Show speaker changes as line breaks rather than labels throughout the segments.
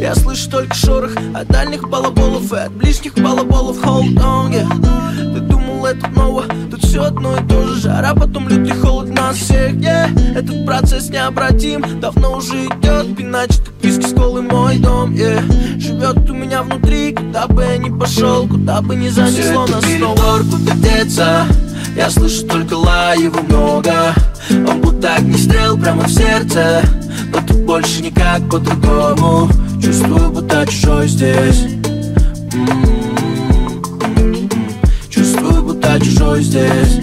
Я слышу только шорох от дальних балаболов и от ближних балаболов. Hold on, yeah. Ты думал это ново, тут все одно и то же. Жара, потом лютый холод нас всех, yeah. Этот процесс необратим, давно уже идет. Иначе так виски с колой мой дом, yeah. Живет у меня внутри, куда бы я ни пошел, куда бы ни занесло нас снова. Куда деться? Я слышу только лай, его много. Он будто огнестрел прямо в сердце. Но тут больше никак по-другому. Чувствую, будто чужой здесь. Чувствую, будто чужой здесь.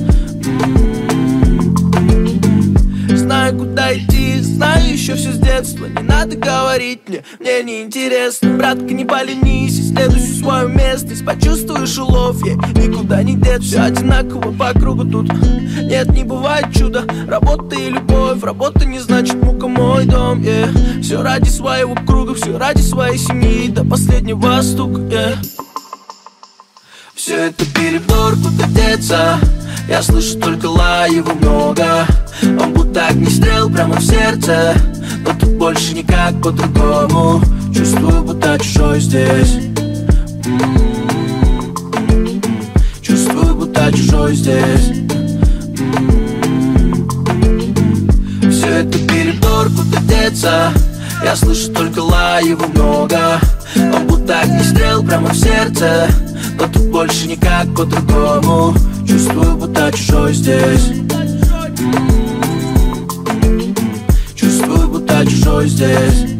Знаю, куда идти, знаю еще все с детства. Не надо говорить мне неинтересно. Братка, не поленись, исследуй всю свою местность. Почувствуешь улов, никуда не деться. Все одинаково по кругу тут. Нет, не бывает чуда. Работа и любовь, работа не значит мука, мой дом, yeah. Все ради своего круга, все ради своей семьи. До последнего стука, yeah. Все это перебор, куда деться? Я слышу только лай, его много. Он будто огнестрел прямо в сердце. Но тут больше никак по-другому. Чувствую, будто чужой здесь. Чувствую, будто чужой здесь. Все это перебор, куда деться? Я слышу только лай, его много. Он будто огнестрел прямо в сердце. Но тут больше никак по-другому. Чувствую, будто чужой здесь. Чувствую, будто чужой здесь.